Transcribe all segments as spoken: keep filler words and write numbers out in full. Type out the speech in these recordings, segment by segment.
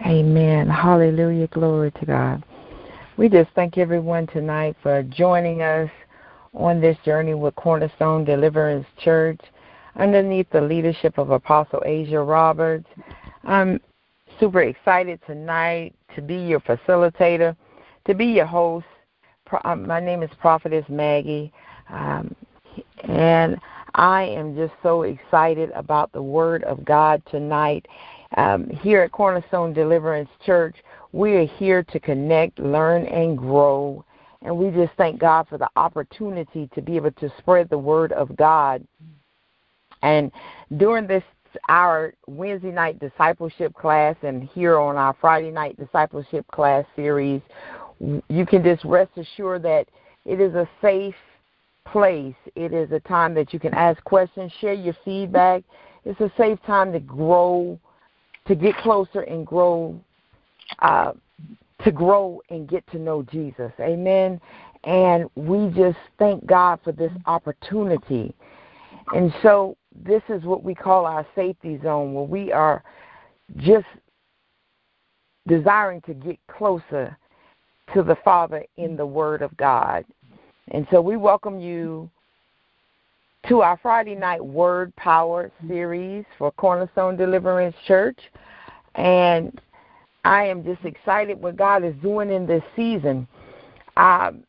Amen. Hallelujah. Glory to God. We just thank everyone tonight for joining us on this journey with Cornerstone Deliverance Church underneath the leadership of Apostle Asia Roberts. I'm super excited tonight to be your facilitator, to be your host. My name is Prophetess Maggie, um, and I am just so excited about the Word of God tonight. Um, here at Cornerstone Deliverance Church, we are here to connect, learn, and grow. And we just thank God for the opportunity to be able to spread the Word of God. And during this, our Wednesday night discipleship class and here on our Friday night discipleship class series, you can just rest assured that it is a safe place. It is a time that you can ask questions, share your feedback. It's a safe time to grow, to get closer and grow, uh, to grow and get to know Jesus. Amen. And we just thank God for this opportunity. And so this is what we call our safety zone, where we are just desiring to get closer to the Father in the Word of God. And so we welcome you to our Friday night Word Power series for Cornerstone Deliverance Church. And I am just excited what God is doing in this season. Um,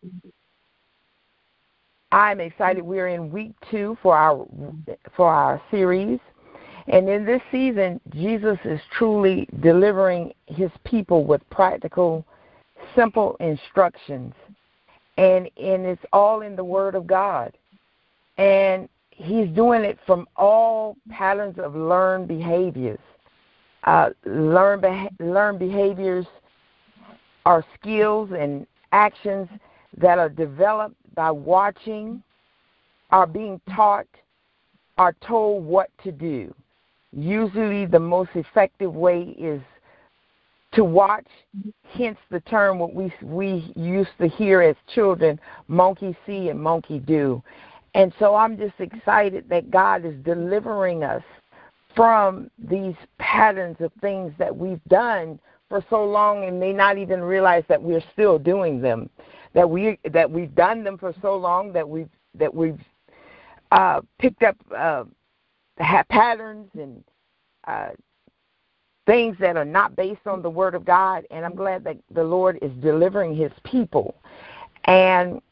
I'm excited. We're in week two for our for our series. And in this season, Jesus is truly delivering his people with practical, simple instructions. And, and it's all in the Word of God. And he's doing it from all patterns of learned behaviors. Uh, learn, beha- learn behaviors are skills and actions that are developed by watching, are being taught, are told what to do. Usually the most effective way is to watch, hence the term what we we used to hear as children, monkey see and monkey do. And so I'm just excited that God is delivering us from these patterns of things that we've done for so long and may not even realize that we're still doing them, that we that we've done them for so long that we've that we've uh, picked up uh, patterns and uh, things that are not based on the Word of God. And I'm glad that the Lord is delivering his people. And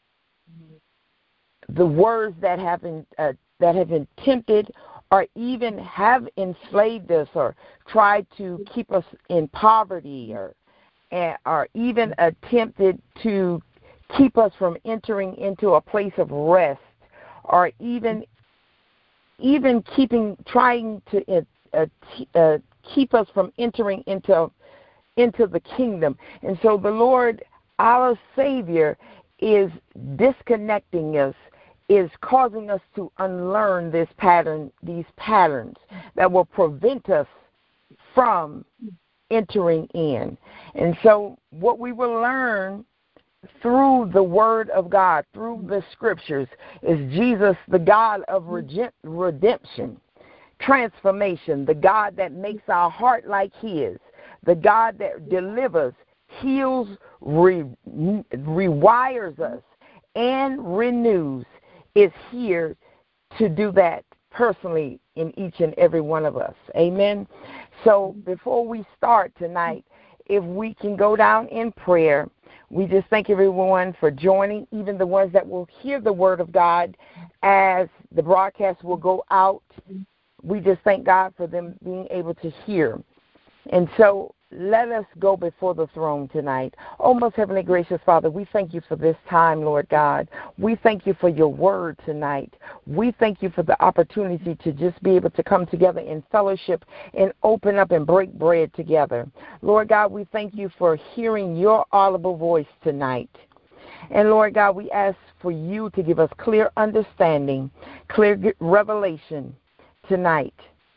the words that have been uh, that have been tempted or even have enslaved us or tried to keep us in poverty or or even attempted to keep us from entering into a place of rest or even even keeping trying to uh, uh, keep us from entering into into the kingdom. And so the Lord, our Savior, is disconnecting us, is causing us to unlearn this pattern, these patterns that will prevent us from entering in. And so what we will learn through the Word of God, through the Scriptures, is Jesus, the God of redemption, transformation, the God that makes our heart like his, the God that delivers, heals, re- rewires us, and renews, is here to do that personally in each and every one of us. Amen. So before we start tonight, if we can go down in prayer, we just thank everyone for joining, even the ones that will hear the Word of God as the broadcast will go out. We just thank God for them being able to hear. And so let us go before the throne tonight. Oh, most heavenly gracious Father, we thank you for this time, Lord God. We thank you for your word tonight. We thank you for the opportunity to just be able to come together in fellowship and open up and break bread together. Lord God, we thank you for hearing your audible voice tonight. And Lord God, we ask for you to give us clear understanding, clear revelation tonight.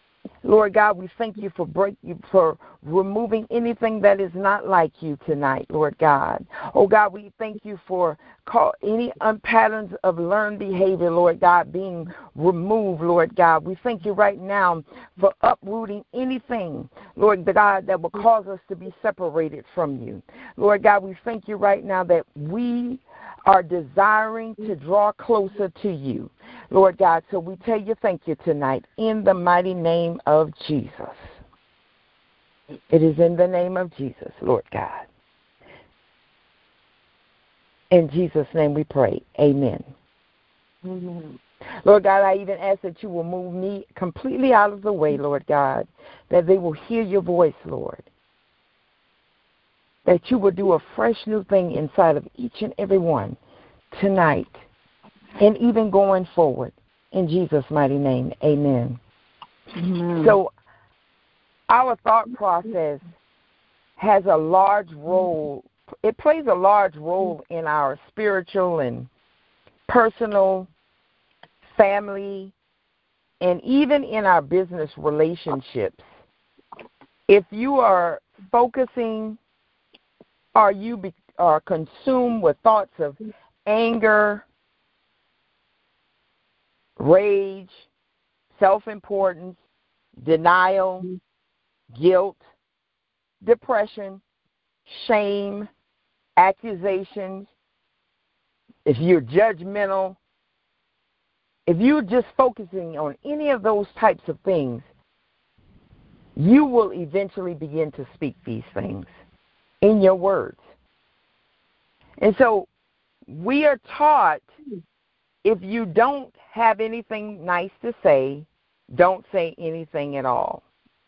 Lord God, we thank you for break you for removing anything that is not like you tonight, Lord God. Oh God, we thank you for call, any patterns of learned behavior, Lord God, being removed, Lord God. We thank you right now for uprooting anything, Lord God, that will cause us to be separated from you. Lord God, we thank you right now that we are desiring to draw closer to you, Lord God. So we tell you thank you tonight in the mighty name of Jesus. It is in the name of Jesus, Lord God. In Jesus' name we pray. Amen. Amen. Lord God, I even ask that you will move me completely out of the way, Lord God, that they will hear your voice, Lord. That you will do a fresh new thing inside of each and every one tonight and even going forward. In Jesus' mighty name, amen. Amen. So our thought process has a large role. It plays a large role in our spiritual and personal, family, and even in our business relationships. If you are focusing, or you be, are consumed with thoughts of anger, rage, self-importance, denial, guilt, depression, shame, accusations, if you're judgmental, if you're just focusing on any of those types of things, you will eventually begin to speak these things in your words. And so we are taught, if you don't have anything nice to say, don't say anything at all.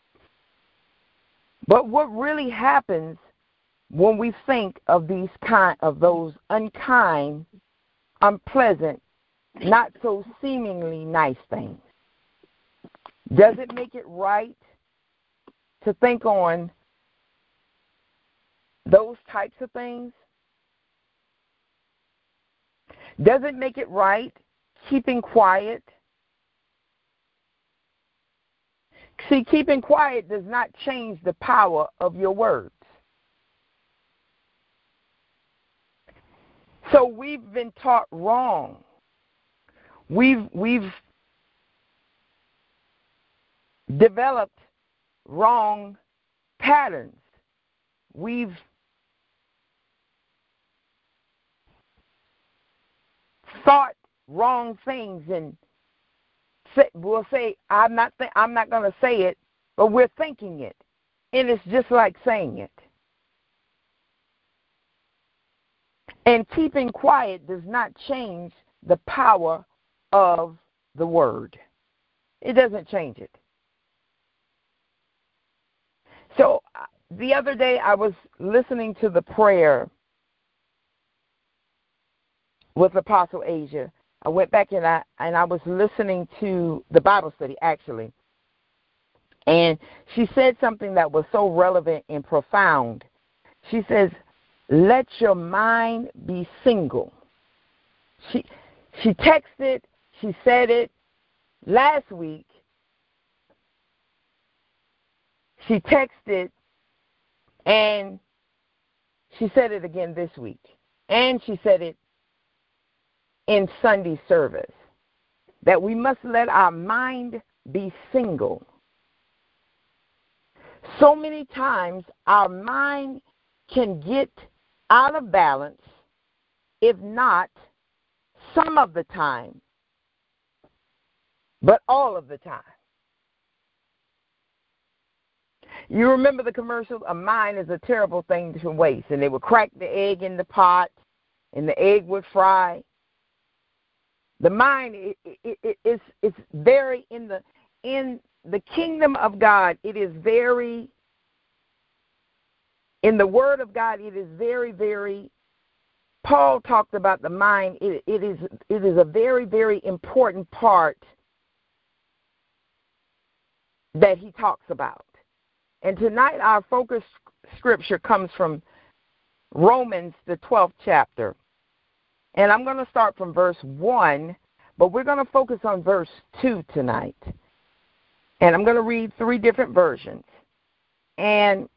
But what really happens when we think of these kind of those unkind, unpleasant, not so seemingly nice things? Does it make it right to think on those types of things? Does it make it right keeping quiet? See, keeping quiet does not change the power of your words. So we've been taught wrong. We've we've developed wrong patterns. We've thought wrong things, and say, we'll say, I'm not th- I'm not going to say it, but we're thinking it, and it's just like saying it. And keeping quiet does not change the power of the word. It doesn't change it. So the other day I was listening to the prayer with Apostle Asia. I went back and I and I was listening to the Bible study, actually. And she said something that was so relevant and profound. She says, let your mind be single. She she texted, she said it last week. She texted, and she said it again this week. And she said it in Sunday service, that we must let our mind be single. So many times our mind can get out of balance, if not some of the time, but all of the time. You remember the commercial, a mind is a terrible thing to waste, and they would crack the egg in the pot, and the egg would fry. The mind it, it, it, it's, it's very, in the in the kingdom of God, it is very, in the Word of God, it is very, very, Paul talked about the mind. It, it is it is a very, very important part that he talks about. And tonight our focus scripture comes from Romans, the twelfth chapter. And I'm going to start from verse one, but we're going to focus on verse two tonight. And I'm going to read three different versions. And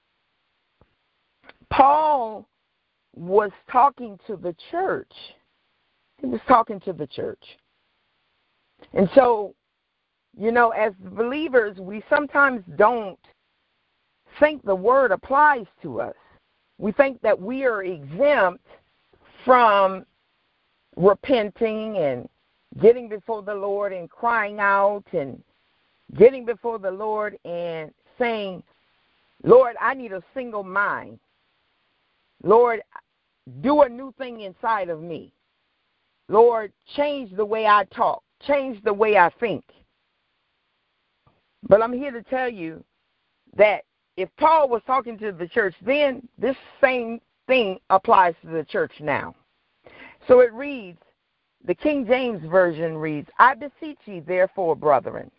Paul was talking to the church. He was talking to the church. And so, you know, as believers, we sometimes don't think the word applies to us. We think that we are exempt from repenting and getting before the Lord and crying out and getting before the Lord and saying, Lord, I need a single mind. Lord, do a new thing inside of me. Lord, change the way I talk. Change the way I think. But I'm here to tell you that if Paul was talking to the church then, this same thing applies to the church now. So it reads, the King James Version reads, I beseech ye therefore, brethren,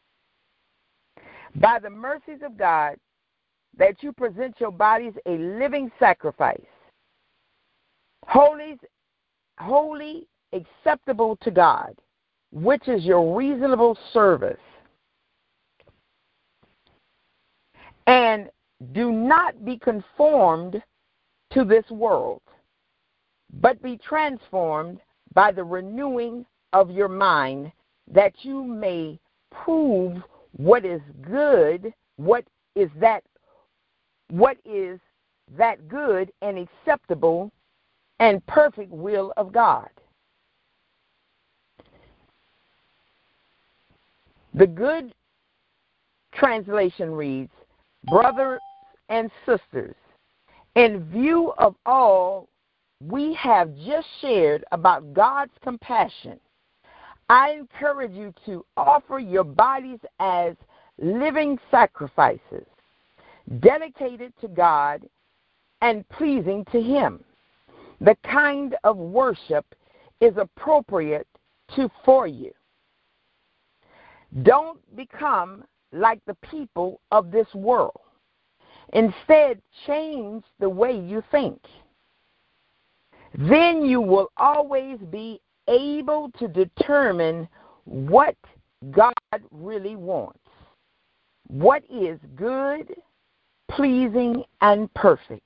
by the mercies of God, that you present your bodies a living sacrifice, holy, holy, acceptable to God, which is your reasonable service. And do not be conformed to this world, but be transformed by the renewing of your mind, that you may prove what is good, what is that, what is that good and acceptable and perfect will of God. The Good Translation reads, brothers and sisters, in view of all we have just shared about God's compassion, I encourage you to offer your bodies as living sacrifices, dedicated to God and pleasing to Him. The kind of worship is appropriate to for you. Don't become like the people of this world. Instead, change the way you think. Then you will always be able to determine what God really wants, what is good, pleasing, and perfect.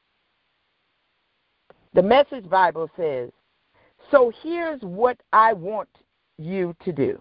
The Message Bible says, so here's what I want you to do.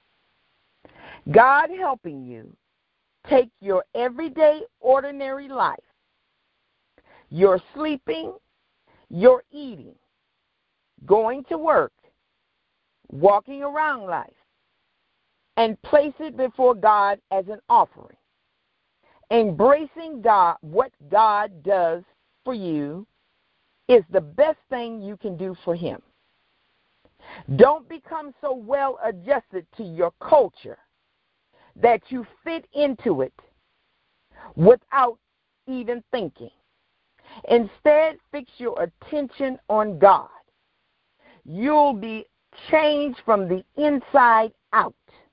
God helping you take your everyday, ordinary life, your sleeping, your eating, going to work, walking around life, and place it before God as an offering. Embracing God, what God does for you, is the best thing you can do for Him. Don't become so well adjusted to your culture that you fit into it without even thinking. Instead, fix your attention on God. You'll be changed from the inside out.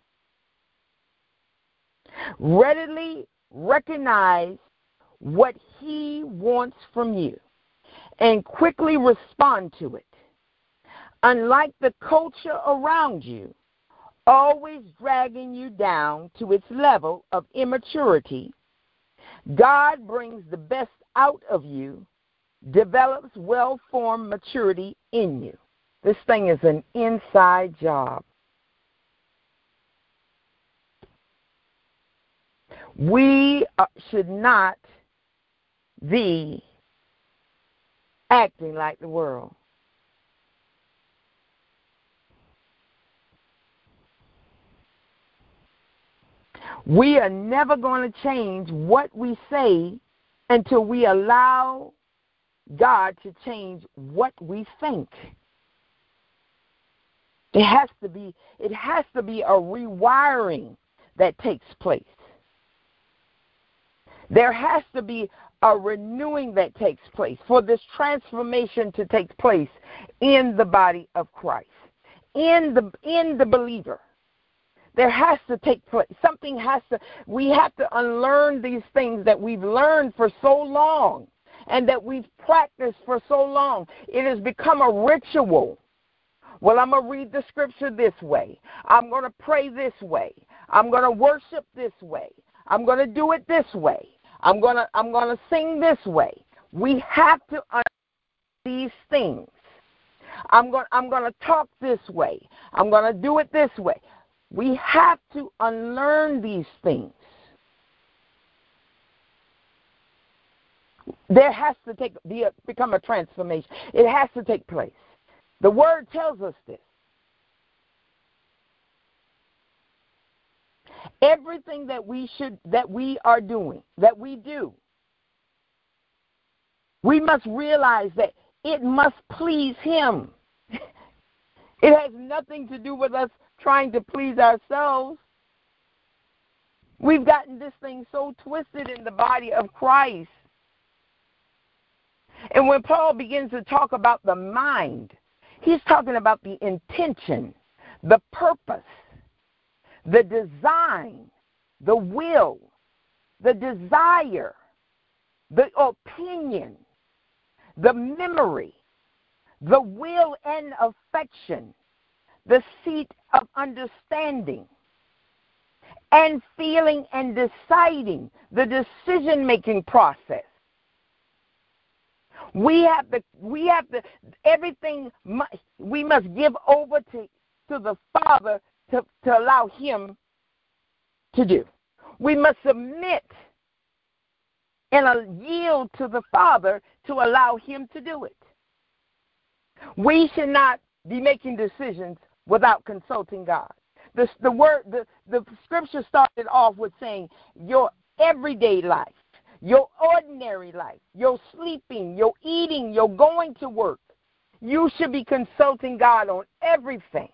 Readily recognize what He wants from you and quickly respond to it. Unlike the culture around you, always dragging you down to its level of immaturity, God brings the best out of you, develops well-formed maturity in you. This thing is an inside job. We should not be acting like the world. We are never going to change what we say until we allow God to change what we think. It has to be, it has to be a rewiring that takes place. There has to be a renewing that takes place for this transformation to take place in the body of Christ, in the in the believer. There has to take place. Something has to, we have to unlearn these things that we've learned for so long and that we've practiced for so long. It has become a ritual. Well, I'm going to read the scripture this way. I'm going to pray this way. I'm going to worship this way. I'm going to do it this way. I'm going to I'm going to sing this way. We have to understand these things. I'm going I'm going to talk this way. I'm going to do it this way. We have to unlearn these things. There has to take be a, become a transformation. It has to take place. The word tells us this. Everything that we should that we are doing, that we do, we must realize that it must please him. It has nothing to do with us trying to please ourselves. We've gotten this thing so twisted in the body of Christ. And when Paul begins to talk about the mind, he's talking about the intention, the purpose, the design, the will, the desire, the opinion, the memory, the will and affection, the seat of understanding, and feeling and deciding, the decision-making process. We have to, we have to, everything we must give over to, to the Father to, to allow him to do. We must submit and yield to the Father to allow him to do it. We should not be making decisions without consulting God. The, the word, the, the scripture started off with saying your everyday life, your ordinary life, your sleeping, your eating, your going to work, you should be consulting God on everything.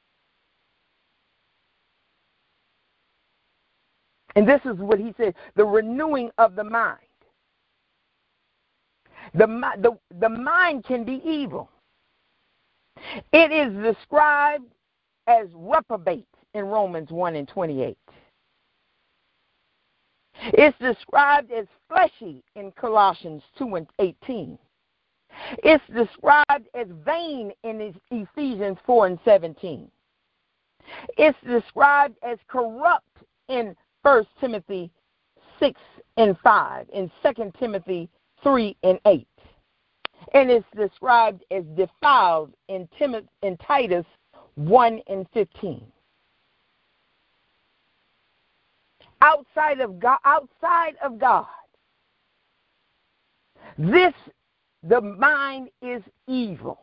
And this is what he said, the renewing of the mind. The, the, the mind can be evil. It is described as reprobate in Romans one and twenty-eight. It's described as fleshy in Colossians two and eighteen. It's described as vain in Ephesians four and seventeen. It's described as corrupt in First Timothy six and five, and Second Timothy three and eight. And it's described as defiled in, Tim- in Titus one and fifteen. Outside of God, outside of God, this, the mind is evil.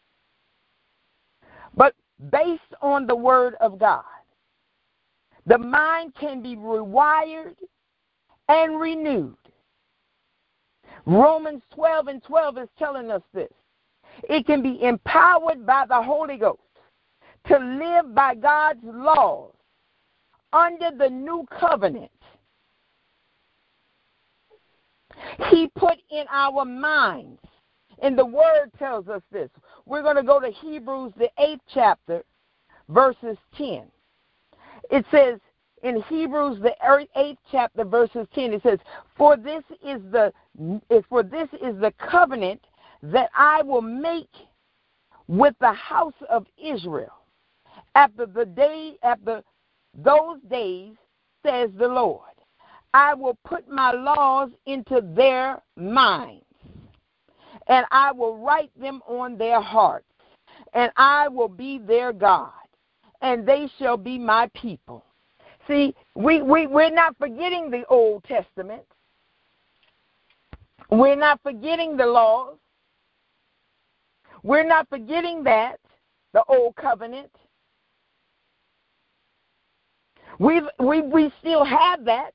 But based on the word of God, the mind can be rewired and renewed. Romans twelve and twelve is telling us this. It can be empowered by the Holy Ghost to live by God's laws under the new covenant. He put in our minds, and the word tells us this. We're going to go to Hebrews, the eighth chapter, verses ten. It says, in Hebrews, the eighth chapter, verses ten, it says, For this is the for this is the covenant that I will make with the house of Israel after the day after those days, says the Lord. I will put my laws into their minds, and I will write them on their hearts, and I will be their God, and they shall be my people. See, we, we, we're not forgetting the Old Testament. We're not forgetting the laws. We're not forgetting that, the Old Covenant. We've, we we still have that.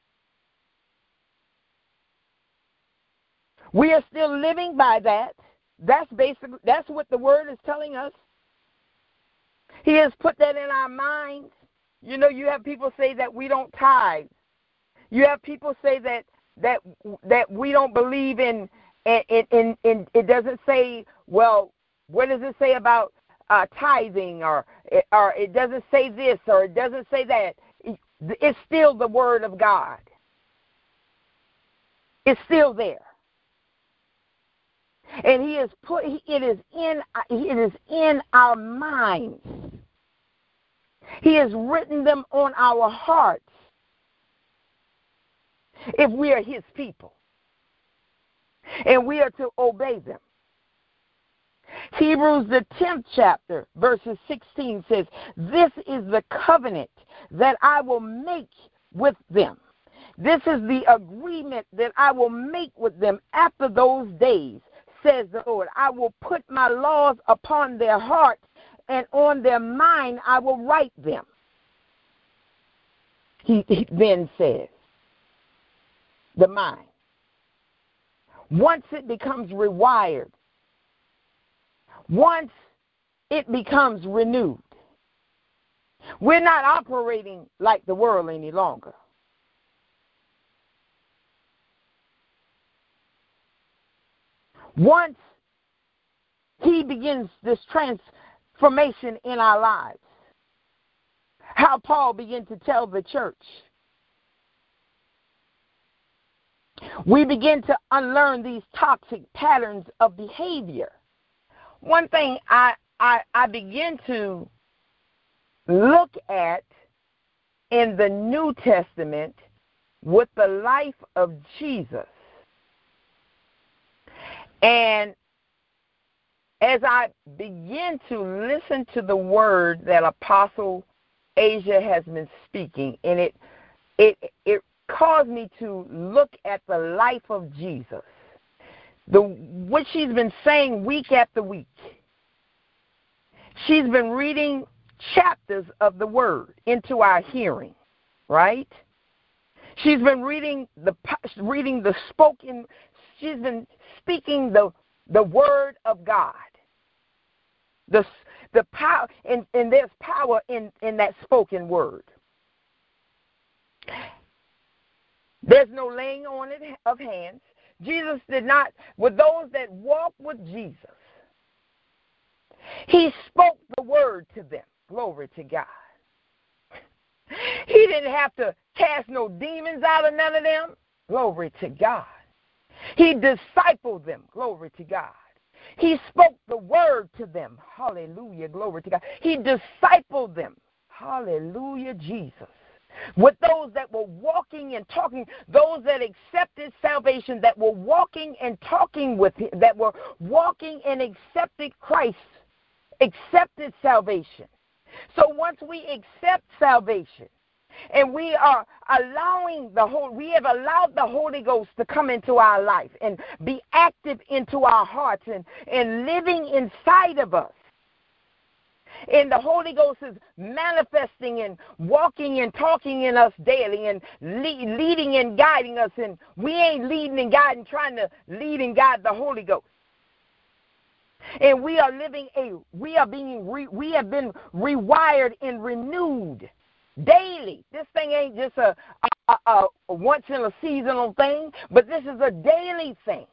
We are still living by that. That's basically, that's what the word is telling us. He has put that in our minds. You know, you have people say that we don't tithe. You have people say that that that we don't believe in, in, in, in it doesn't say, well, what does it say about uh, tithing, or, or it doesn't say this, or it doesn't say that. It's still the word of God. It's still there. And he has put, it is in, it is in our minds. He has written them on our hearts if we are his people. And we are to obey them. Hebrews, the tenth chapter, verses sixteen says, this is the covenant that I will make with them. This is the agreement that I will make with them after those days, says the Lord. I will put my laws upon their hearts, and on their mind I will write them. He, he then says, the mind. Once it becomes rewired, once it becomes renewed, we're not operating like the world any longer. Once he begins this transformation in our lives, how Paul began to tell the church, we begin to unlearn these toxic patterns of behavior. One thing I, I, I begin to look at in the New Testament with the life of Jesus, and as I begin to listen to the word that Apostle Asia has been speaking, and it it it caused me to look at the life of Jesus, the what she's been saying week after week. She's been reading chapters of the word into our hearing, right? She's been reading the reading the spoken. She's been speaking the the word of God. The the power and, and there's power in, in that spoken word. There's no laying on it of hands. Jesus did not, with those that walk with Jesus, he spoke the word to them. Glory to God. He didn't have to cast no demons out of none of them. Glory to God. He discipled them. Glory to God. He spoke the word to them. Hallelujah. Glory to God. He discipled them. Hallelujah, Jesus. With those that were walking and talking, those that accepted salvation, that were walking and talking with him, that were walking and accepted Christ, accepted salvation. So once we accept salvation, and we are allowing the whole, we have allowed the Holy Ghost to come into our life and be active into our hearts and, and living inside of us. And the Holy Ghost is manifesting and walking and talking in us daily and le- leading and guiding us. And we ain't leading and guiding, trying to lead and guide the Holy Ghost. And we are living a, we are being, re, we have been rewired and renewed daily. This thing ain't just a, a, a, a once in a seasonal thing, but this is a daily thing.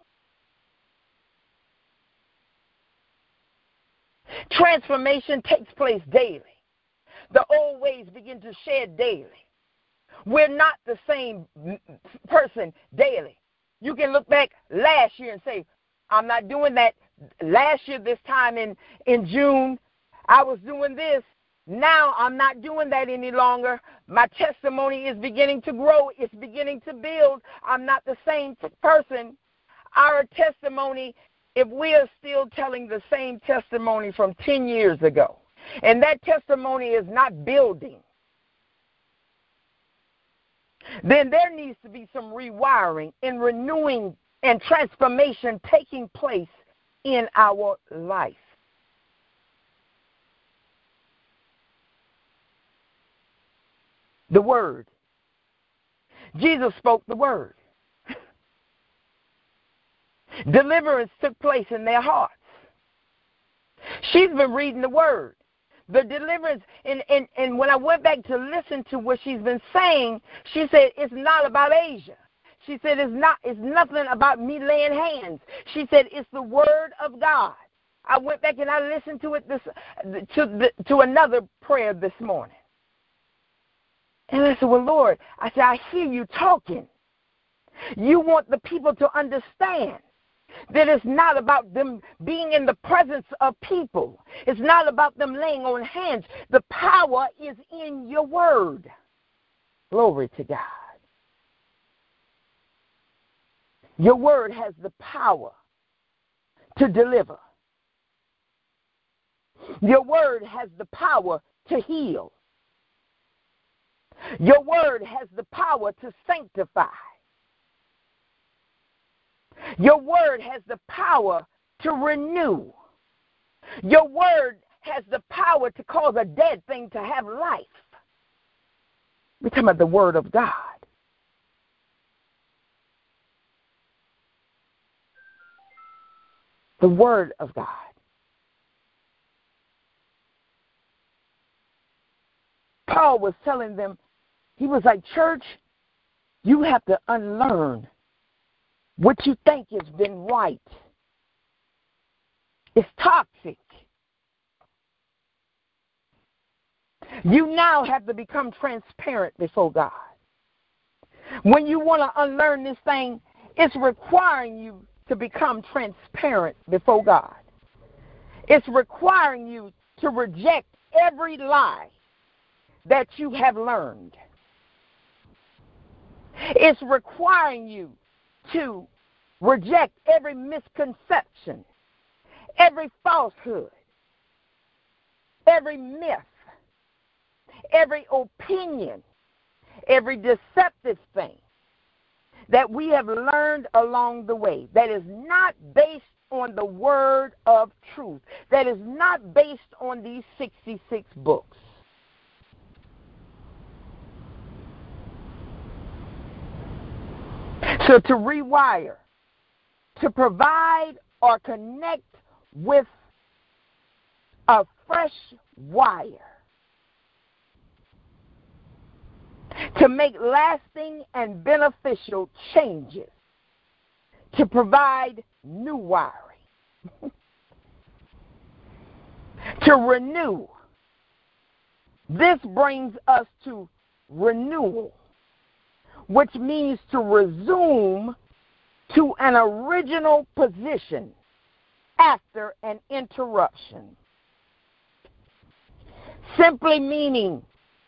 Transformation takes place daily. The old ways begin to shed daily. We're not the same person daily. You can look back last year and say, I'm not doing that. Last year, this time in, in June, I was doing this. Now I'm not doing that any longer. My testimony is beginning to grow. It's beginning to build. I'm not the same person. Our testimony, if we are still telling the same testimony from ten years ago, and that testimony is not building, then there needs to be some rewiring and renewing and transformation taking place in our life. The word. Jesus spoke the word. Deliverance took place in their hearts. She's been reading the word. The deliverance, and, and, and when I went back to listen to what she's been saying, she said, it's not about Asia. She said, it's not, it's nothing about me laying hands. She said, it's the word of God. I went back and I listened to it this, to, the, to another prayer this morning. And I said, well, Lord, I said, I hear you talking. You want the people to understand. That it's not about them being in the presence of people. It's not about them laying on hands. The power is in your word. Glory to God. Your word has the power to deliver. Your word has the power to heal. Your word has the power to sanctify. Your word has the power to renew. Your word has the power to cause a dead thing to have life. We're talking about the word of God. The word of God. Paul was telling them, he was like, church, you have to unlearn what you think has been right. It's toxic. You now have to become transparent before God. When you want to unlearn this thing, it's requiring you to become transparent before God. It's requiring you to reject every lie that you have learned. It's requiring you to reject every misconception, every falsehood, every myth, every opinion, every deceptive thing that we have learned along the way that is not based on the word of truth, that is not based on these sixty-six books. So to rewire, to provide or connect with a fresh wire, to make lasting and beneficial changes, to provide new wiring, to renew. This brings us to renewal, which means to resume to an original position after an interruption. Simply meaning,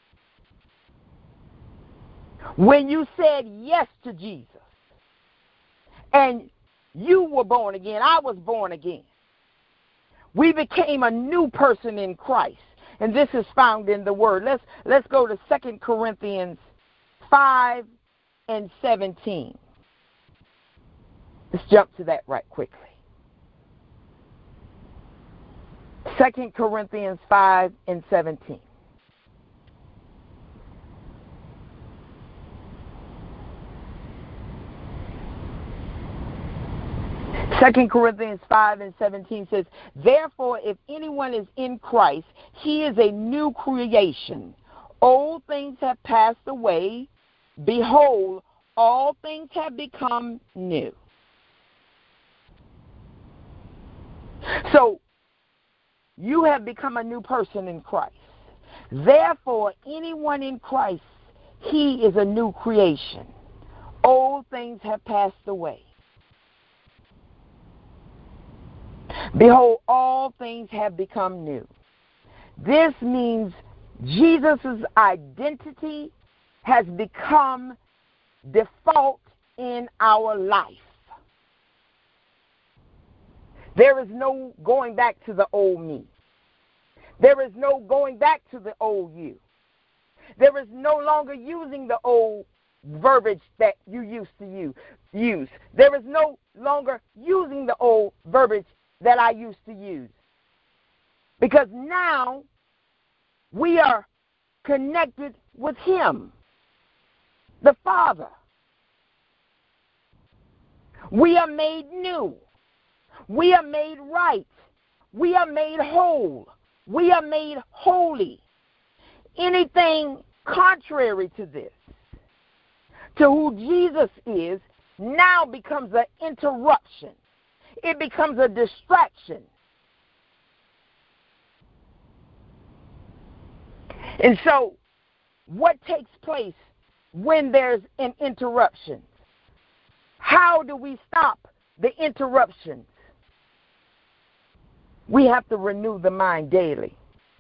when you said yes to Jesus and you were born again, I was born again, we became a new person in Christ. And this is found in the Word. Let's, let's go to Second Corinthians five and seventeen. Let's jump to that right quickly. Second Corinthians five and seventeen. Second Corinthians five and seventeen says, therefore, if anyone is in Christ, he is a new creation. Old things have passed away. Behold, all things have become new. So, you have become a new person in Christ. Therefore, anyone in Christ, he is a new creation. Old things have passed away. Behold, all things have become new. This means Jesus' identity has become default in our life. There is no going back to the old me. There is no going back to the old you. There is no longer using the old verbiage that you used to use. There is no longer using the old verbiage that I used to use. Because now we are connected with Him, the Father. We are made new. We are made right. We are made whole. We are made holy. Anything contrary to this, to who Jesus is, now becomes an interruption. It becomes a distraction. And so, what takes place when there's an interruption? How do we stop the interruptions. We have to renew the mind daily.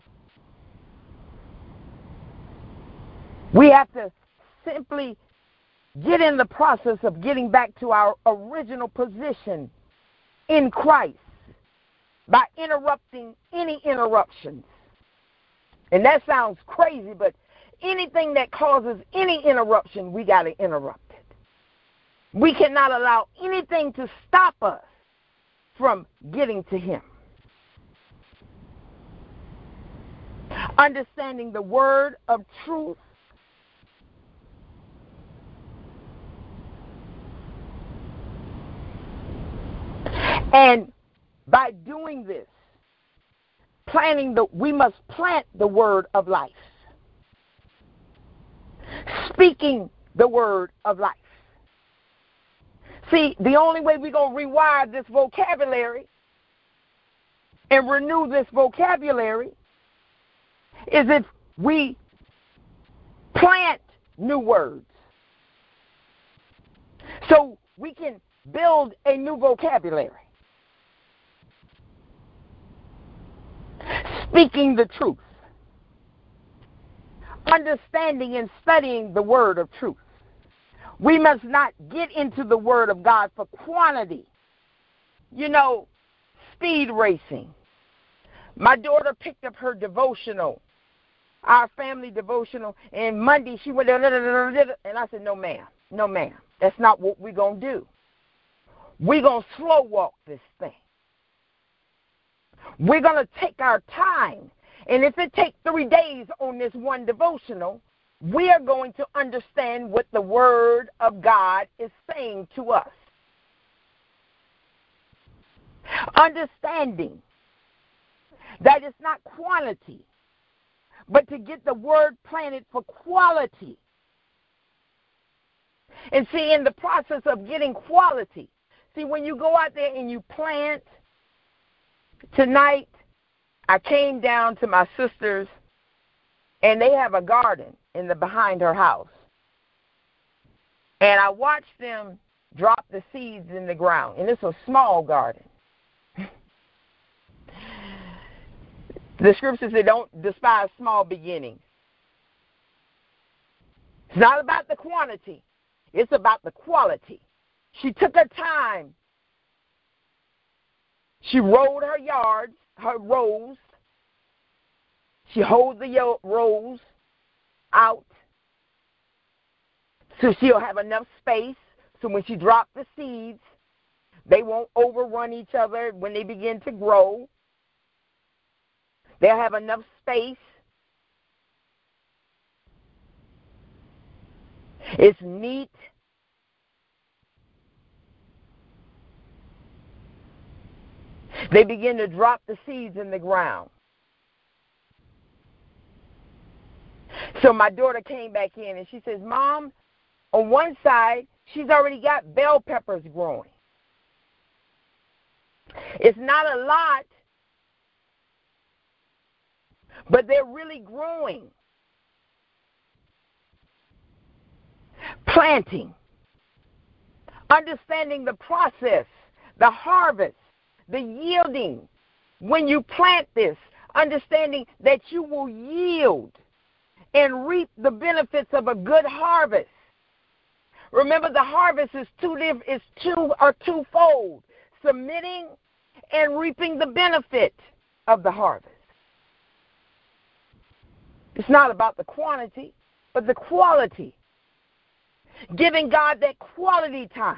We have to simply get in the process of getting back to our original position in Christ by interrupting any interruptions. And that sounds crazy, but anything that causes any interruption, we got to interrupt it. We cannot allow anything to stop us from getting to him. Understanding the word of truth. And by doing this, planting the, we must plant the word of life. Speaking the word of life. See, the only way we're going to rewire this vocabulary and renew this vocabulary is if we plant new words. So we can build a new vocabulary. Speaking the truth. Understanding and studying the word of truth. We must not get into the word of God for quantity. You know, speed racing. My daughter picked up her devotional, our family devotional, and Monday she went, and I said, no, ma'am, no, ma'am. That's not what we're going to do. We're going to slow walk this thing. We're going to take our time. And if it takes three days on this one devotional, we are going to understand what the word of God is saying to us. Understanding that it's not quantity, but to get the word planted for quality. And see, in the process of getting quality, see, when you go out there and you plant, tonight I came down to my sister's, and they have a garden in the behind her house. And I watched them drop the seeds in the ground. And it's a small garden. The scripture says, don't despise small beginnings. It's not about the quantity. It's about the quality. She took her time. She rowed her yards, her rows. She hoed the rows out so she'll have enough space so when she drops the seeds, they won't overrun each other when they begin to grow. They'll have enough space. It's neat. They begin to drop the seeds in the ground. So my daughter came back in and she says, Mom, on one side, she's already got bell peppers growing. It's not a lot, but they're really growing. Planting. Understanding the process, the harvest, the yielding. When you plant this, understanding that you will yield and reap the benefits of a good harvest. Remember, the harvest is two is two or twofold: submitting and reaping the benefit of the harvest. It's not about the quantity, but the quality. Giving God that quality time.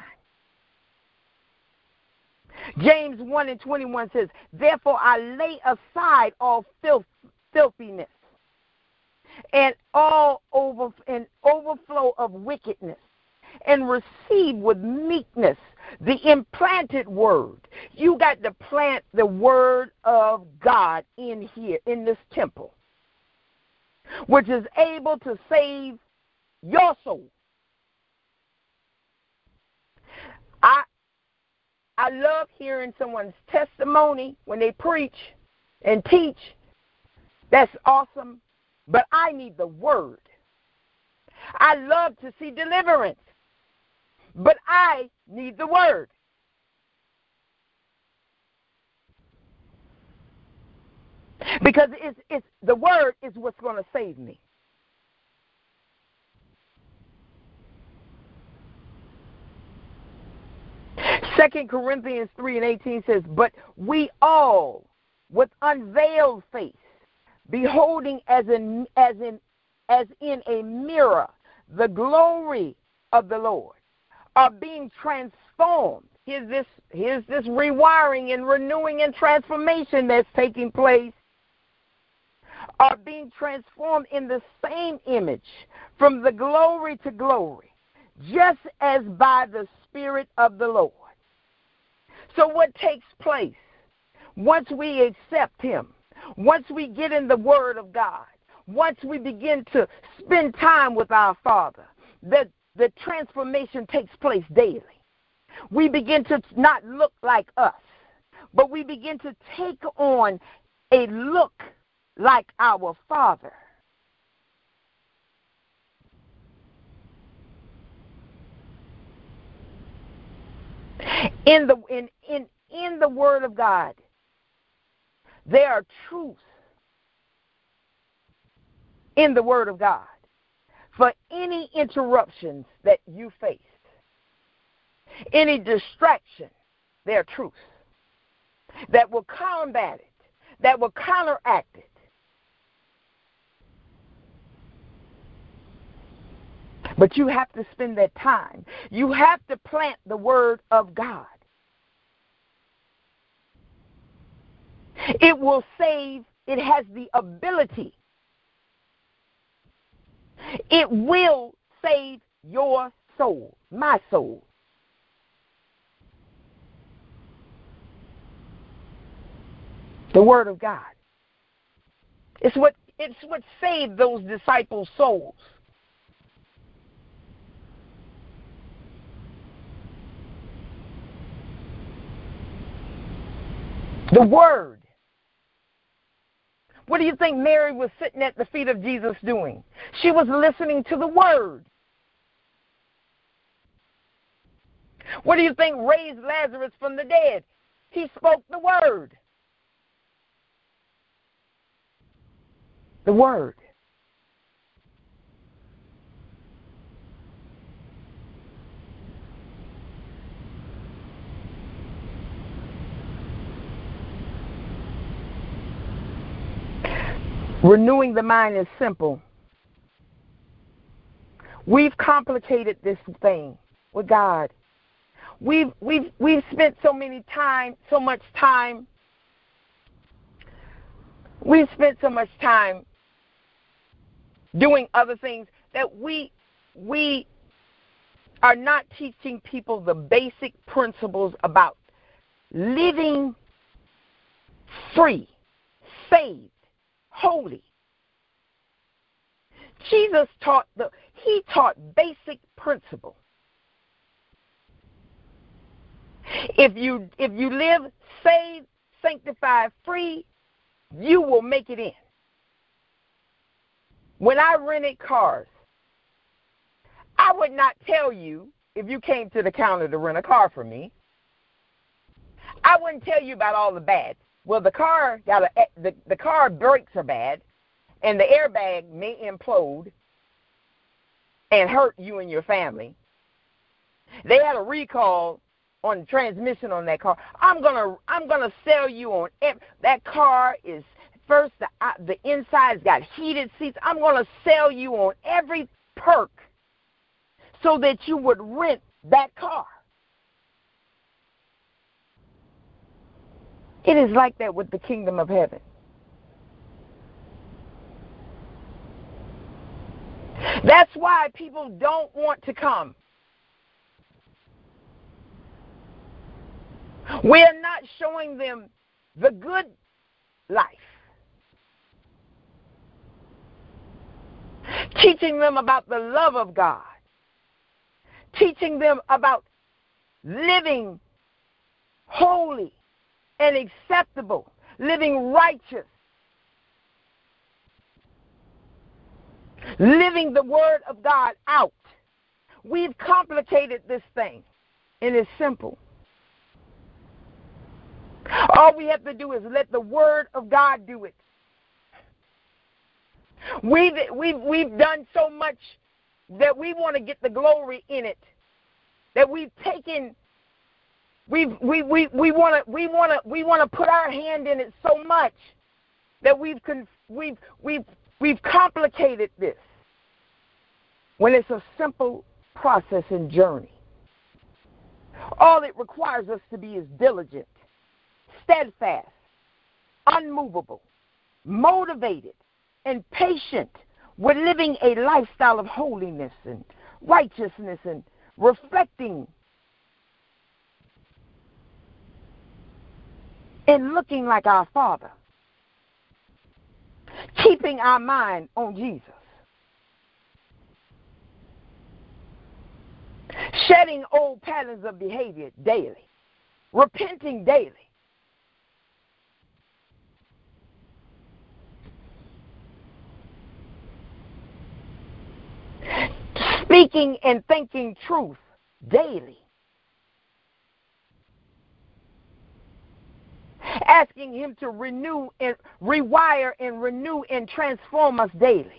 James one and twenty-one says, therefore I lay aside all filth, filthiness and all over and overflow of wickedness, and receive with meekness the implanted word. You got to plant the word of God in here, in this temple, which is able to save your soul. I I love hearing someone's testimony when they preach and teach. That's awesome. But I need the word. I love to see deliverance. But I need the word. Because it's, it's, the word is what's going to save me. Second Corinthians three and eighteen says, but we all, with unveiled face, beholding as in, as in, as in a mirror the glory of the Lord, are being transformed. Here's this, here's this rewiring and renewing and transformation that's taking place. Are being transformed in the same image from the glory to glory, just as by the Spirit of the Lord. So what takes place once we accept him, once we get in the Word of God, once we begin to spend time with our Father, the, the transformation takes place daily. We begin to not look like us, but we begin to take on a look like our Father. In the in, in in the Word of God, there are truths in the Word of God for any interruptions that you face. Any distraction, there are truths that will combat it, that will counteract it. But you have to spend that time. You have to plant the Word of God. It will save. It has the ability. It will save your soul, my soul. The Word of God. It's what, it's what saved those disciples' souls. The Word. What do you think Mary was sitting at the feet of Jesus doing? She was listening to the Word. What do you think raised Lazarus from the dead? He spoke the Word. The Word. Renewing the mind is simple. We've complicated this thing with God. We've we've we've spent so many time, so much time. We've spent so much time doing other things that we we are not teaching people the basic principles about living free, saved, holy. Jesus taught the he taught basic principle. If you if you live saved, sanctified, free, you will make it in. When I rented cars, I would not tell you if you came to the counter to rent a car for me. I wouldn't tell you about all the bad. Well, the car got a the, the car brakes are bad, and the airbag may implode and hurt you and your family. They had a recall on the transmission on that car. I'm gonna I'm gonna sell you on that car is first the uh, the inside's got heated seats. I'm gonna sell you on every perk so that you would rent that car. It is like that with the kingdom of heaven. That's why people don't want to come. We're not showing them the good life. Teaching them about the love of God. Teaching them about living holy and acceptable, living righteous, living the Word of God out. We've complicated this thing, and it's simple. All we have to do is let the Word of God do it. We've, we've, we've done so much that we want to get the glory in it, that we've taken, we've, we, we, we want to, we want to, we want to put our hand in it so much that we've, we've, we've, we've complicated this when it's a simple process and journey. All it requires us to be is diligent, steadfast, unmovable, motivated, and patient with living a lifestyle of holiness and righteousness and reflecting and looking like our Father, keeping our mind on Jesus, shedding old patterns of behavior daily, repenting daily, speaking and thinking truth daily, asking him to renew and rewire and renew and transform us daily,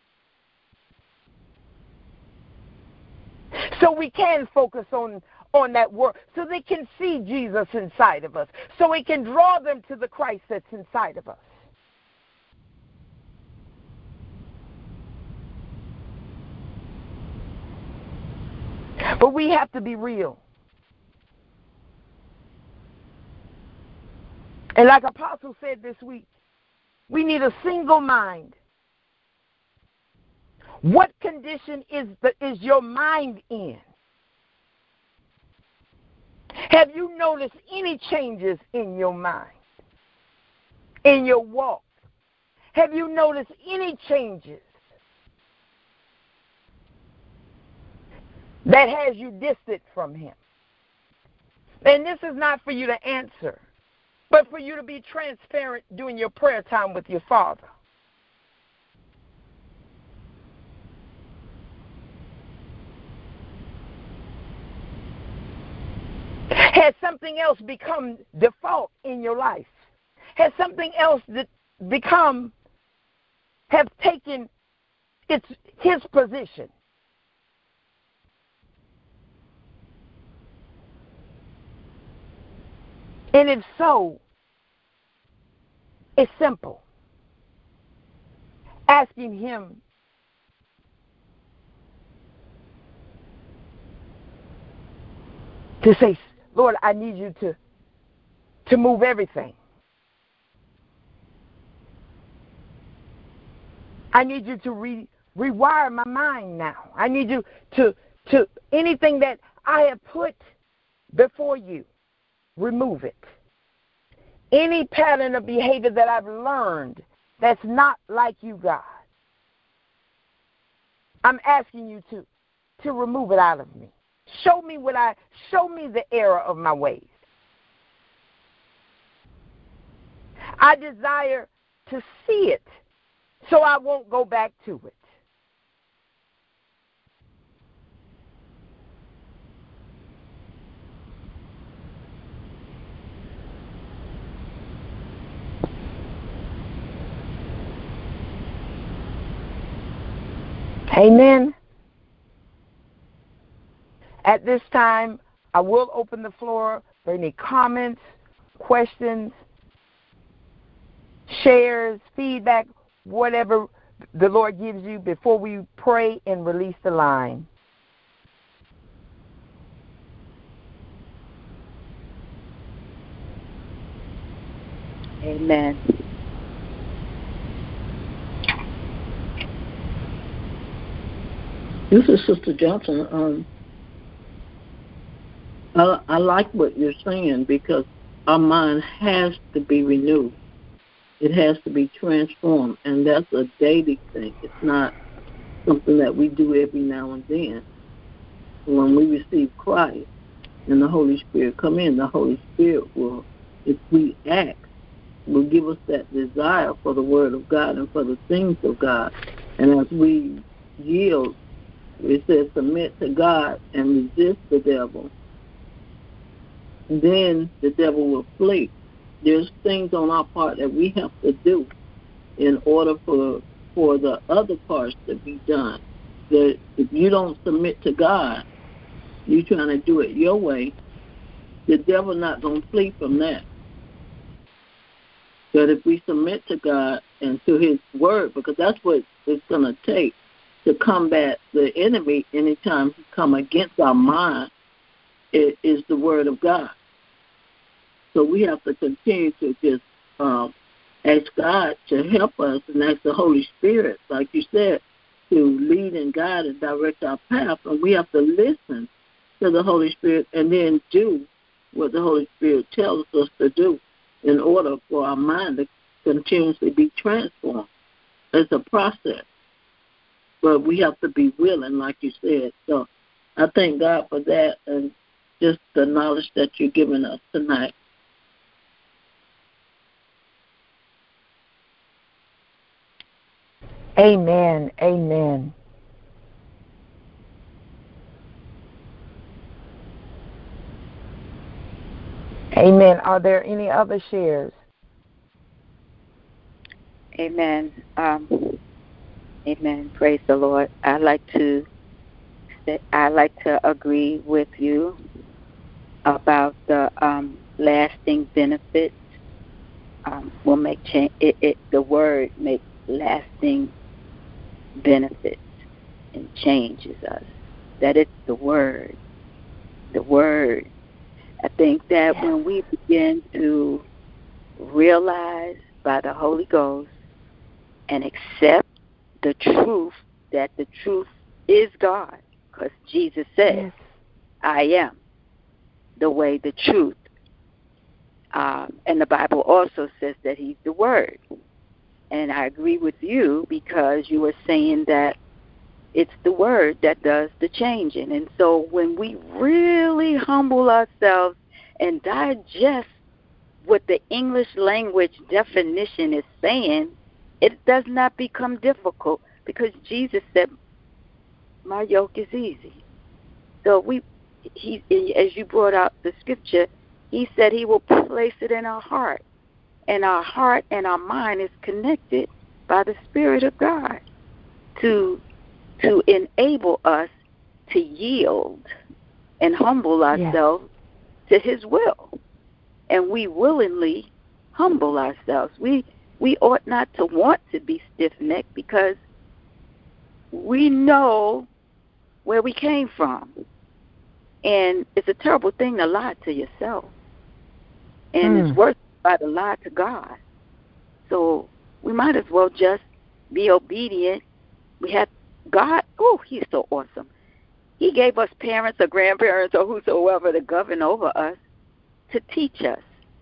so we can focus on, on that word, so they can see Jesus inside of us, so we can draw them to the Christ that's inside of us. But we have to be real. And like Apostle said this week, we need a single mind. What condition is the, is your mind in? Have you noticed any changes in your mind, in your walk? Have you noticed any changes that has you distant from him? And this is not for you to answer, but for you to be transparent during your prayer time with your Father. Has something else become default in your life? Has something else that become, have taken its his position? And if so, it's simple. Asking him to say, Lord, I need you to, to move everything. I need you to re, rewire my mind now. I need you to, to, anything that I have put before you, remove it. Any pattern of behavior that I've learned that's not like you, God, I'm asking you to, to remove it out of me. Show me what I, show me the error of my ways. I desire to see it so I won't go back to it. Amen. At this time, I will open the floor for any comments, questions, shares, feedback, whatever the Lord gives you before we pray and release the line. Amen. This is Sister Johnson. Um, I, I like what you're saying because our mind has to be renewed. It has to be transformed, and that's a daily thing. It's not something that we do every now and then. When we receive Christ and the Holy Spirit come in, the Holy Spirit will, if we act, will give us that desire for the Word of God and for the things of God. And as we yield, it says submit to God and resist the devil, then the devil will flee. There's things on our part that we have to do in order for for the other parts to be done. That if you don't submit to God, you're trying to do it your way, the devil not going to flee from that. But if we submit to God and to his word, because that's what it's going to take to combat the enemy anytime he come against our mind, it is the word of God. So we have to continue to just um, ask God to help us and ask the Holy Spirit, like you said, to lead and guide and direct our path. And we have to listen to the Holy Spirit and then do what the Holy Spirit tells us to do in order for our mind to continuously be transformed. It's a process. But we have to be willing, like you said. So I thank God for that and just the knowledge that you're giving us tonight. Amen. Amen. Amen. Are there any other shares? Amen. Um, amen. Praise the Lord. I like to I like to agree with you about the um, lasting benefits. Um, will make change. It, it the word makes lasting benefits and changes us. That it's the word. The word. I think that Yes. when we begin to realize by the Holy Ghost and accept the truth, that the truth is God, because Jesus said, Yes. I am the way, the truth. Um, and the Bible also says that he's the Word. And I agree with you because you were saying that it's the Word that does the changing. And so when we really humble ourselves and digest what the English language definition is saying, it does not become difficult because Jesus said, my yoke is easy. So we, he, as you brought out the scripture, he said he will place it in our heart. And our heart and our mind is connected by the Spirit of God to to enable us to yield and humble ourselves yes. to his will. And we willingly humble ourselves. We we ought not to want to be stiff-necked because we know where we came from. And it's a terrible thing to lie to yourself. And mm. it's worse to lie to God. So we might as well just be obedient. We have God, oh, he's so awesome. He gave us parents or grandparents or whosoever to govern over us to teach us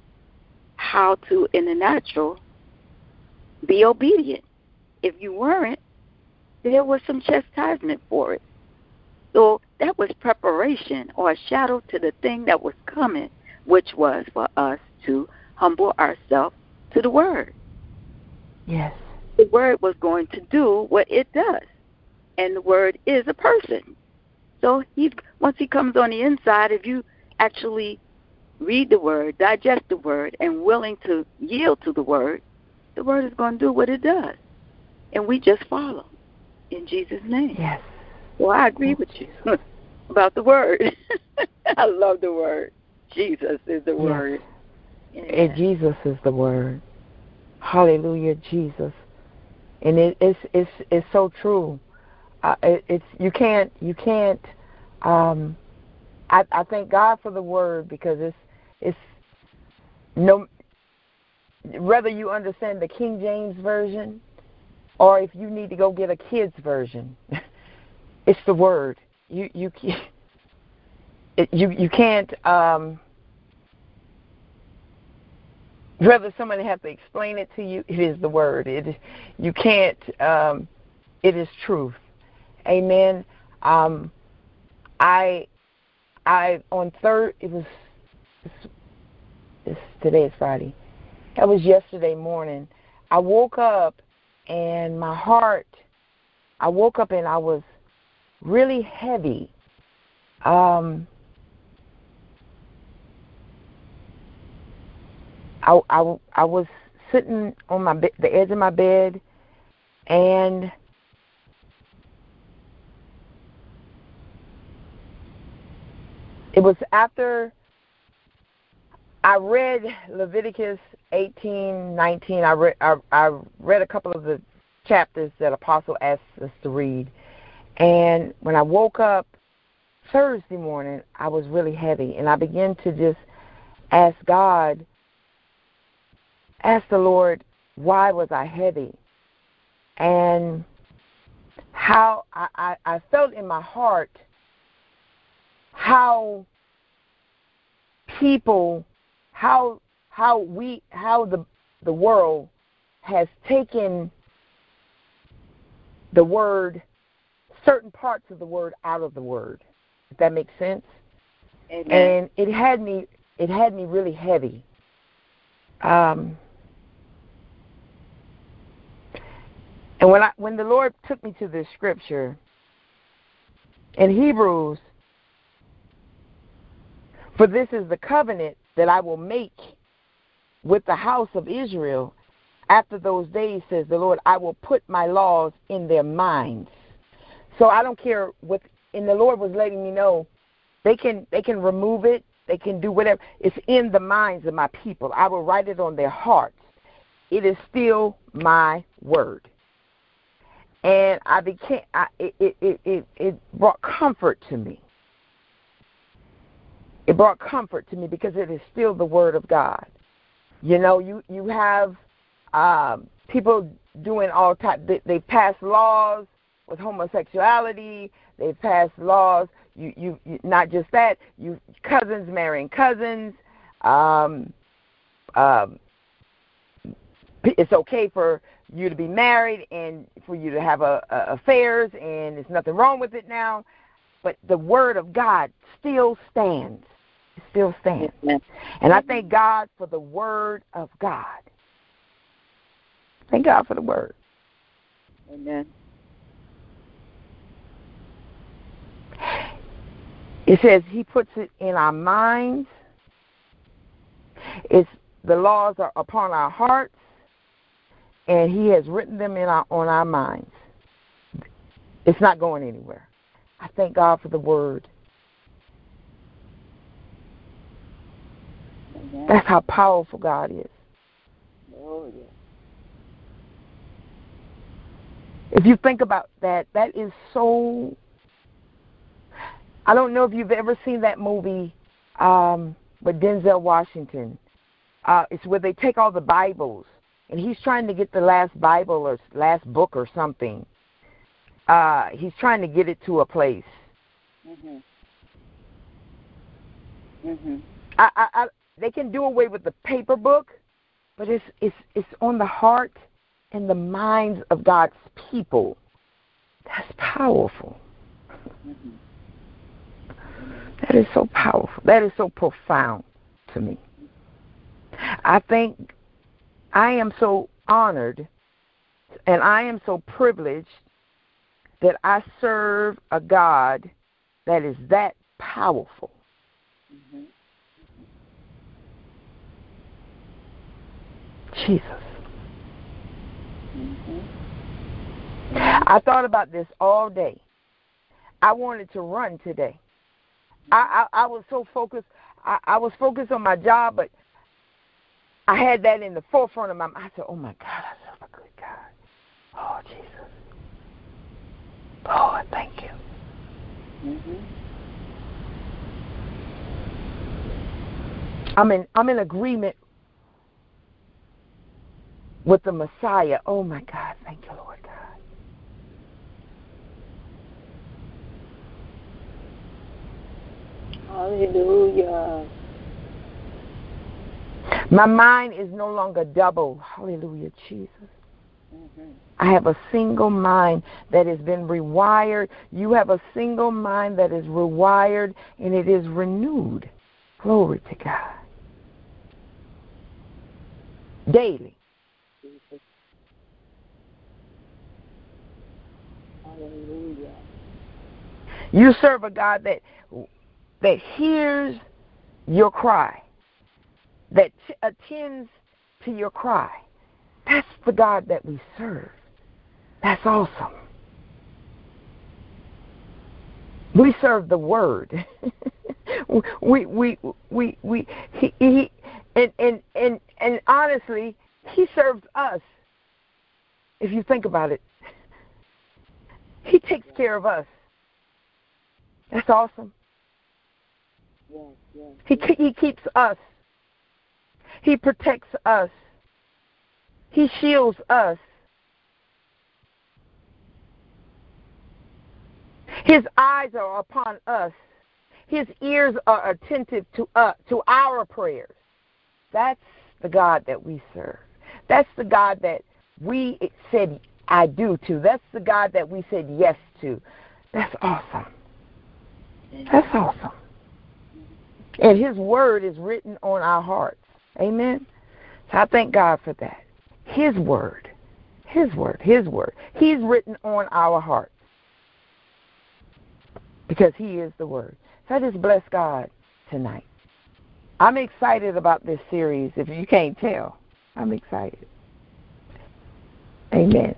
how to, in the natural, be obedient. If you weren't, there was some chastisement for it. So that was preparation or a shadow to the thing that was coming, which was for us to humble ourselves to the Word. Yes. The Word was going to do what it does. And the Word is a person. So he, once he comes on the inside, if you actually read the Word, digest the Word, and willing to yield to the Word, the Word is going to do what it does. And we just follow in Jesus' name. Yes. Well, I agree with you about the Word. I love the Word. Jesus is the Word. Yes. And Jesus is the Word. Hallelujah, Jesus. And it, it's it's it's so true. Uh, it, it's you can't you can't. Um, I I thank God for the Word because it's it's no. Whether you understand the King James version, or if you need to go get a kid's version, it's the Word. You you it, you you can't. Um, whether somebody have to explain it to you, it is the Word. It you can't. Um, it is truth. Amen. Um, I I on third. It was. It's, it's, today is Friday. That was yesterday morning. I woke up and my heart. I woke up and I was really heavy. Um, I, I, I was sitting on my be- the edge of my bed, And it was after I read Leviticus eighteen, nineteen. I read, I, I read a couple of the chapters that Apostle asked us to read. And when I woke up Thursday morning, I was really heavy. And I began to just ask God, ask the Lord, why was I heavy? And how I, I, I felt in my heart how people, how how we, how the the world has taken the word, certain parts of the word out of the word. If that makes sense. Amen. And it had me, it had me really heavy. Um, and when I, when the Lord took me to this scripture in Hebrews, for this is the covenant that I will make with the house of Israel after those days, says the Lord, I will put my laws in their minds. So I don't care what, and the Lord was letting me know, they can they can remove it, they can do whatever. It's in the minds of my people. I will write it on their hearts. It is still my word. And I became, I, it, it, it, it, it brought comfort to me. It brought comfort to me because it is still the word of God. You know, you, you have um, people doing all types, they, they pass laws with homosexuality, they've passed laws, you, you, you not just that, you cousins marrying cousins, um, um, it's okay for you to be married and for you to have a, a, affairs, and there's nothing wrong with it now, but the word of God still stands. It still stands. Amen. And I thank God for the word of God. Thank God for the word. Amen. It says he puts it in our minds. It's the laws are upon our hearts, and he has written them in our on our minds. It's not going anywhere. I thank God for the word. Amen. That's how powerful God is. Oh, yeah. If you think about that, that is so... I don't know if you've ever seen that movie um, with Denzel Washington. Uh, it's where they take all the Bibles, and he's trying to get the last Bible or last book or something. Uh, he's trying to get it to a place. Mhm. Mhm. I, I, I, they can do away with the paper book, but it's it's it's on the heart and the minds of God's people. That's powerful. Mhm. That is so powerful. That is so profound to me. I think I am so honored and I am so privileged that I serve a God that is that powerful. Mm-hmm. Jesus. Mm-hmm. I thought about this all day. I wanted to run today. I, I, I was so focused. I, I was focused on my job, but I had that in the forefront of my mind. I said, oh, my God, I serve a good God. Oh, Jesus. Lord, thank you. Mm-hmm. I'm in, I'm in agreement with the Messiah. Oh, my God, thank you, Lord God. Hallelujah. My mind is no longer double. Hallelujah, Jesus. Mm-hmm. I have a single mind that has been rewired. You have a single mind that is rewired, and it is renewed. Glory to God. Daily. Jesus. Hallelujah. You serve a God that that hears your cry, that t- attends to your cry. That's the God that we serve. That's awesome. We serve the Word. we we we we he, he and, and and and honestly, he serves us. If you think about it, he takes care of us. That's awesome. Yes, yes, he yes. he keeps us. He protects us. He shields us. His eyes are upon us. His ears are attentive to us, to our prayers. That's the God that we serve. That's the God that we said I do to. That's the God that we said yes to. That's awesome. That's awesome. And his word is written on our hearts. Amen. So I thank God for that. His word. His word. His word. He's written on our hearts. Because he is the word. So I just bless God tonight. I'm excited about this series, if you can't tell. I'm excited. Amen.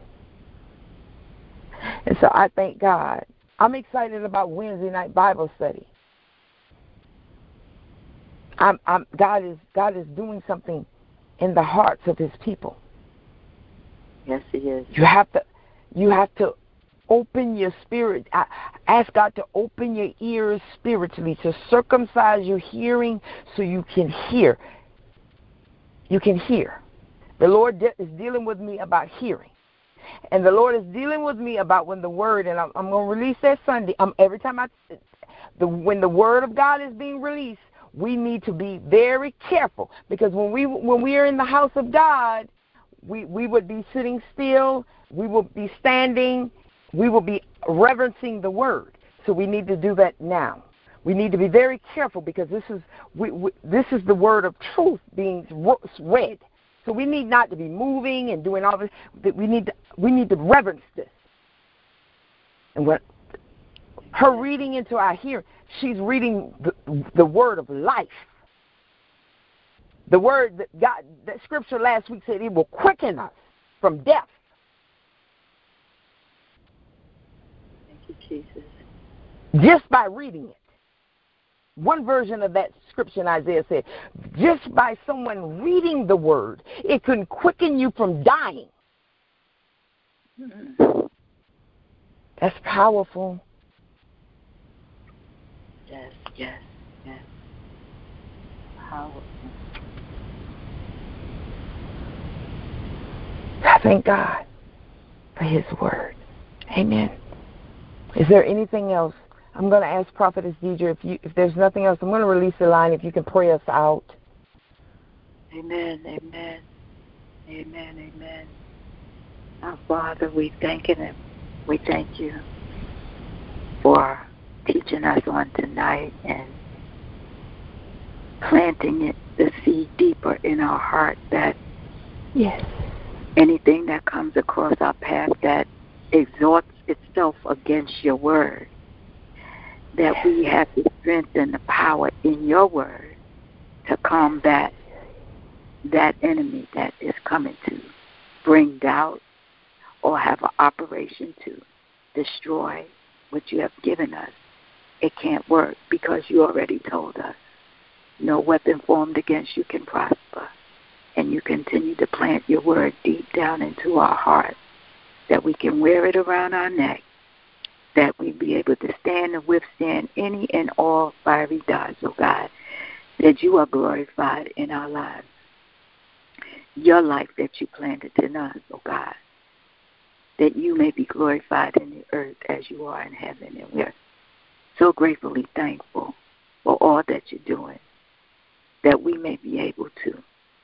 And so I thank God. I'm excited about Wednesday night Bible study. I'm, I'm, God is God is doing something in the hearts of his people. Yes, he is. You have to you have to open your spirit. I ask God to open your ears spiritually, to circumcise your hearing so you can hear. You can hear. The Lord de- is dealing with me about hearing. And the Lord is dealing with me about when the word, and I'm, I'm going to release that Sunday. Um, every time I, the when the word of God is being released, we need to be very careful, because when we when we are in the house of God, we we would be sitting still, we will be standing, we will be reverencing the word. So we need to do that now. We need to be very careful, because this is we, we, this is the word of truth being read. So we need not to be moving and doing all this. We need to we need to reverence this. And when her reading into our hearing, she's reading the, the word of life. The word that God, that scripture last week said it will quicken us from death. Thank you, Jesus. Just by reading it. One version of that scripture in Isaiah said, just by someone reading the word, it can quicken you from dying. Mm-hmm. That's powerful. Yes, yes, yes. Powerful. I thank God for his word. Amen. Is there anything else? I'm going to ask Prophetess Deidre, if you, if there's nothing else, I'm going to release the line if you can pray us out. Amen, amen, amen, amen. Our Father, we thank you. We thank you for teaching us on tonight and planting it, the seed deeper in our heart, that yes, anything that comes across our path that exalts itself against your word, that we have the strength and the power in your word to combat that enemy that is coming to bring doubt or have an operation to destroy what you have given us. It can't work, because you already told us no weapon formed against you can prosper. And you continue to plant your word deep down into our heart, that we can wear it around our neck, that we be able to stand and withstand any and all fiery darts, oh God, that you are glorified in our lives. Your life that you planted in us, oh God, that you may be glorified in the earth as you are in heaven. And we're so gratefully thankful for all that you're doing, that we may be able to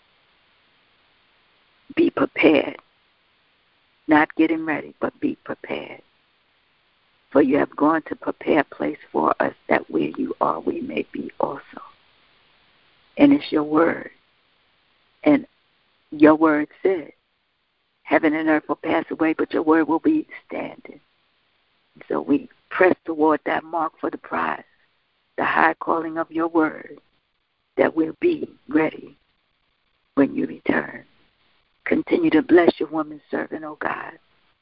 be prepared, not getting ready, but be prepared. For you have gone to prepare a place for us, that where you are, we may be also. And it's your word. And your word said, heaven and earth will pass away, but your word will be standing. So we press toward that mark for the prize, the high calling of your word, that we'll be ready when you return. Continue to bless your woman servant, oh God.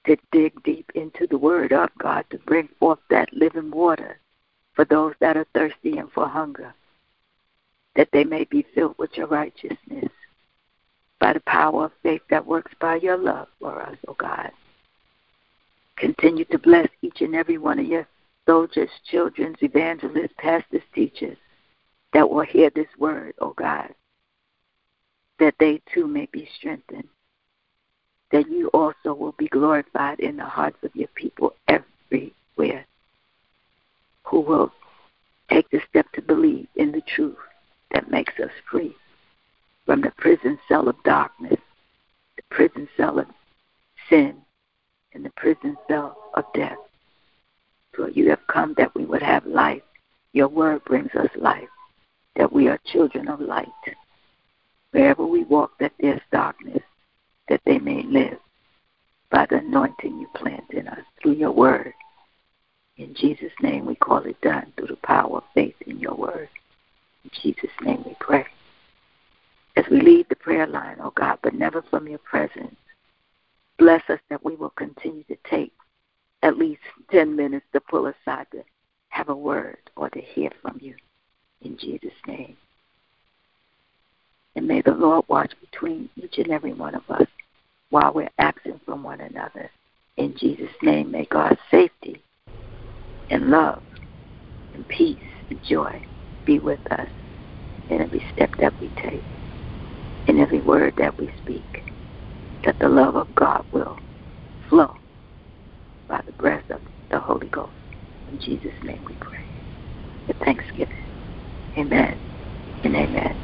to dig deep into the Word of God to bring forth that living water for those that are thirsty and for hunger, that they may be filled with your righteousness by the power of faith that works by your love for us, oh God. Continue to bless each and every one of your soldiers, children, evangelists, pastors, teachers that will hear this word, oh God, that they too may be strengthened, that you also will be glorified in the hearts of your people everywhere who will take the step to believe in the truth that makes us free from the prison cell of darkness, the prison cell of sin, and the prison cell of death. For you have come that we would have life. Your word brings us life, that we are children of light. Wherever we walk, that there's darkness, that they may live by the anointing you plant in us through your word. In Jesus' name we call it done through the power of faith in your word. In Jesus' name we pray. As we leave the prayer line, oh God, but never from your presence, bless us that we will continue to take at least ten minutes to pull aside to have a word or to hear from you. In Jesus' name. And may the Lord watch between each and every one of us while we're absent from one another. In Jesus' name, may God's safety and love and peace and joy be with us in every step that we take, in every word that we speak, that the love of God will flow by the breath of the Holy Ghost. In Jesus' name we pray. With thanksgiving. Amen and amen.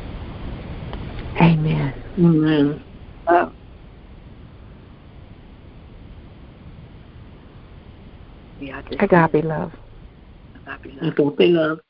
Amen. Amen. Love. We are Agape love. Agape love. Agape love.